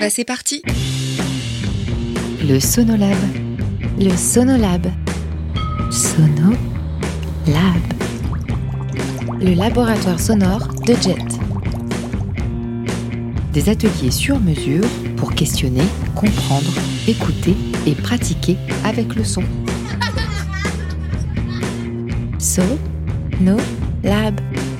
C'est parti. Le Sonolab. Le Sonolab. Sonolab. Le laboratoire sonore de Jet. Des ateliers sur mesure pour questionner, comprendre, écouter et pratiquer avec le son. Sonolab.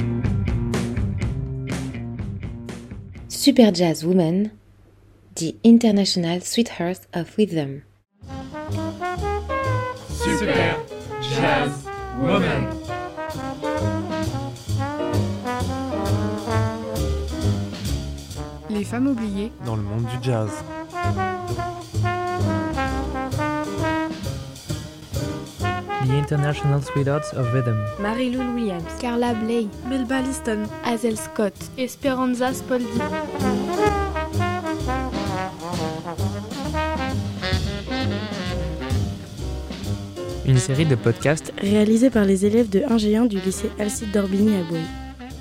Super Jazz Woman, the International Sweetheart of Rhythm. Super Jazz Woman. Les femmes oubliées dans le monde du jazz. The International Sweethearts of Rhythm. Mary-Lou Williams, Carla Bley, Melba Liston, Hazel Scott, Esperanza Spalding. Une série de podcasts réalisée par les élèves de 1G1 du lycée Alcide d'Orbigny à Bouy.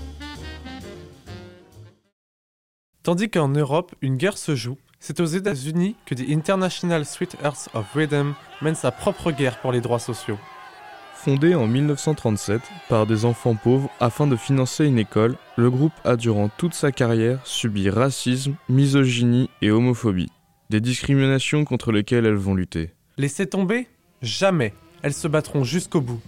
Tandis qu'en Europe, une guerre se joue, c'est aux États-Unis que The International Sweethearts of Rhythm mène sa propre guerre pour les droits sociaux. Fondé en 1937 par des enfants pauvres afin de financer une école, le groupe a durant toute sa carrière subi racisme, misogynie et homophobie, des discriminations contre lesquelles elles vont lutter. Laissez tomber ? Jamais. Elles se battront jusqu'au bout.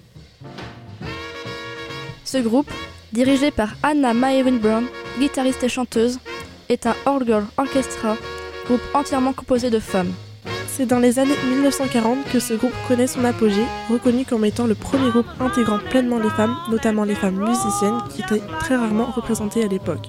Ce groupe, dirigé par Anna Maewyn Brown, guitariste et chanteuse, est un all-girl orchestra, groupe entièrement composé de femmes. C'est dans les années 1940 que ce groupe connaît son apogée, reconnu comme étant le premier groupe intégrant pleinement les femmes, notamment les femmes musiciennes, qui étaient très rarement représentées à l'époque.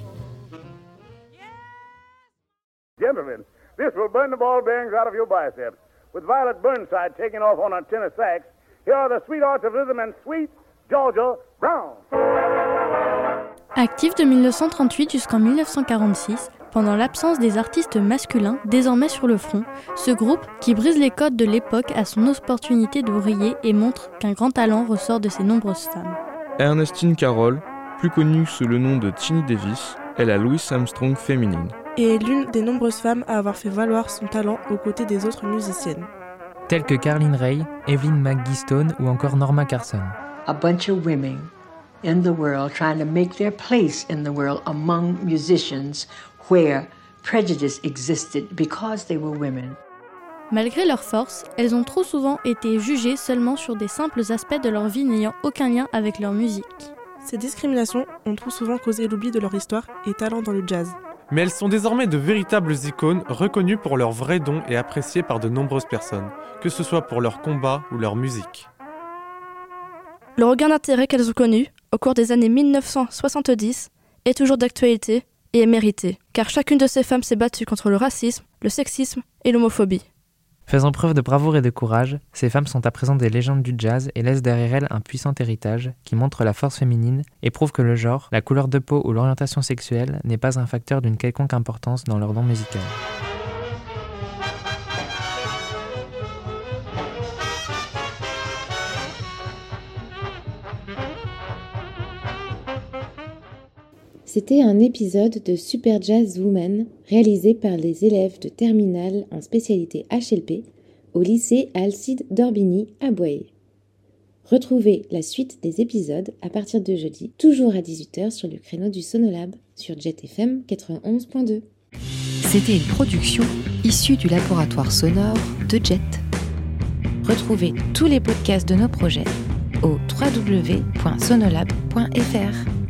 Gentlemen, this will burn the ball bearings out of your biceps. With Violet Burnside taking off on her tenor sax, here are the Sweethearts of Rhythm and Sweet Georgia Brown. Actif de 1938 jusqu'en 1946, pendant l'absence des artistes masculins désormais sur le front, ce groupe, qui brise les codes de l'époque, a son opportunité de briller et montre qu'un grand talent ressort de ses nombreuses femmes. Ernestine Carroll, plus connue sous le nom de Tini Davis, est la Louis Armstrong féminine. Et est l'une des nombreuses femmes à avoir fait valoir son talent aux côtés des autres musiciennes. Telles que Carlin Ray, Evelyn McGee-Stone ou encore Norma Carson. A bunch of women in the world trying to make their place in the world among musicians where prejudice existed because they were women. Malgré leur force, elles ont trop souvent été jugées seulement sur des simples aspects de leur vie n'ayant aucun lien avec leur musique. Ces discriminations ont trop souvent causé l'oubli de leur histoire et talent dans le jazz. Mais elles sont désormais de véritables icônes reconnues pour leurs vrais dons et appréciées par de nombreuses personnes, que ce soit pour leur combat ou leur musique. Le regain d'intérêt qu'elles ont connu au cours des années 1970 est toujours d'actualité et est mérité, car chacune de ces femmes s'est battue contre le racisme, le sexisme et l'homophobie. Faisant preuve de bravoure et de courage, ces femmes sont à présent des légendes du jazz et laissent derrière elles un puissant héritage qui montre la force féminine et prouve que le genre, la couleur de peau ou l'orientation sexuelle n'est pas un facteur d'une quelconque importance dans leur don musical. C'était un épisode de Super Jazz Woman réalisé par les élèves de terminale en spécialité HLP au lycée Alcide d'Orbigny à Boyer. Retrouvez la suite des épisodes à partir de jeudi, toujours à 18h sur le créneau du Sonolab sur Jet FM 91.2. C'était une production issue du laboratoire sonore de Jet. Retrouvez tous les podcasts de nos projets au www.sonolab.fr.